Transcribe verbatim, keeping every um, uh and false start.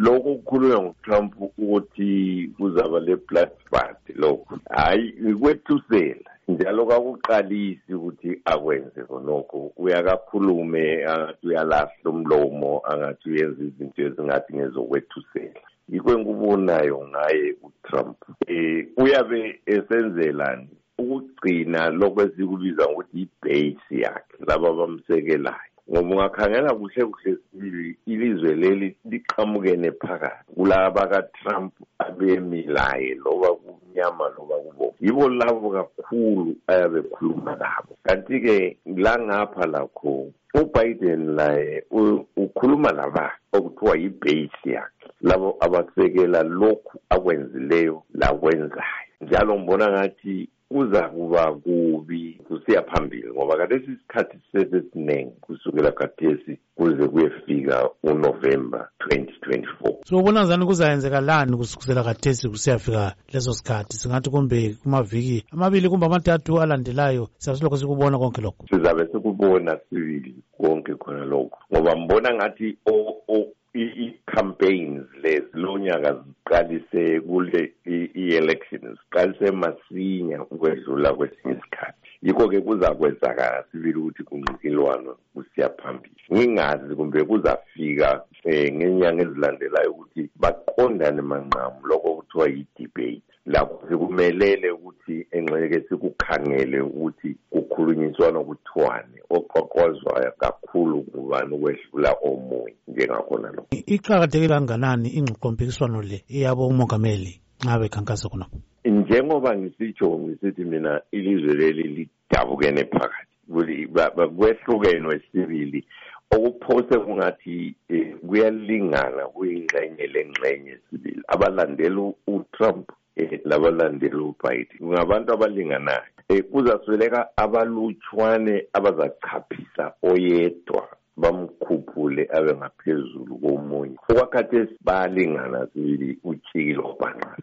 lokho kukhulunywa nguTrump ukuthi kuzaba le-bloodbath lokho hayi ikwethusela njalo kakuqalisi ukuthi akwenze khonokho uyakakhulume angathi uyalahla umlomo angathi uyenza izinto ezingathi ngezokwethusela yikho engikubonayo ngaye uTrump eh uyabe esenzelani ukugcina lokho esikubiza ukuthi ibase yakhe laba bamsekelayo ngoba ungakhangela kuhle kuhle sibili ilizwe leli liqhamukene phakathi kulaba kaTrump abemilaye loba kunyama loba kubomvu yibo labo kakhulu ayabe khuluma nabo kanti-ke la ngapha lakho uBiden laye ukhuluma laba okuthiwa yibase yakhe labo abasekela lokhu akwenzileyo lakwenzayo njalo ngibona ngathi kuza kuba kubi kusiya phambili ngoba kalesi isikhathi sesiningi kusukela khathesi kuze kuyefika uNovember twenty twenty-four. So ubona njani kuzayenzeka lani kusukela khathesi kusiyafika leso sikhathi singathi kumbe kumaviki amabili kumbe amathathu alandelayo siyasilokho sikubona konke lokho sizabe sikubona sibili konke khona lokho ngoba mbona ngathi o i-campaigns lezi lonyaka ziqalise kule i-elections ziqalise masinya ukwedlula kwesinye isikhathi yikho-ke kuzakwenzakala sibili ukuthi kunqikilwano kusiya phambili ngingazi kumbe kuzafika um ngenyanga ezilandelayo ukuthi baqondane manqamu lokho kuthiwa yi-debate lapho sikumelele ukuthi engxeke sikukhangele ukuthi kukhulunyiswana kuthiwane oqoqozwayo kakhulu ngubani ukwedlula omunye njengakhona lokho iqakatheke kanganani ingxoxompikiswano le eyabo umongameli nxa bekhankasa khonapho njengoba ngisitsho ngisithi mina ilizwe leli lidabukene phakathi kwehlukenwe sibili okuphose kungathi kuyalingana kuyingxenye lengxenye sibili abalandela uTrump labalandela uBiden ngabantu abalinganayo kuzasweleka abalutshwane abazachaphisa oyedwa bamkhuphule abe ngaphezulu komunye okwakhathesi bayalingana sibili utshikile obhanqayo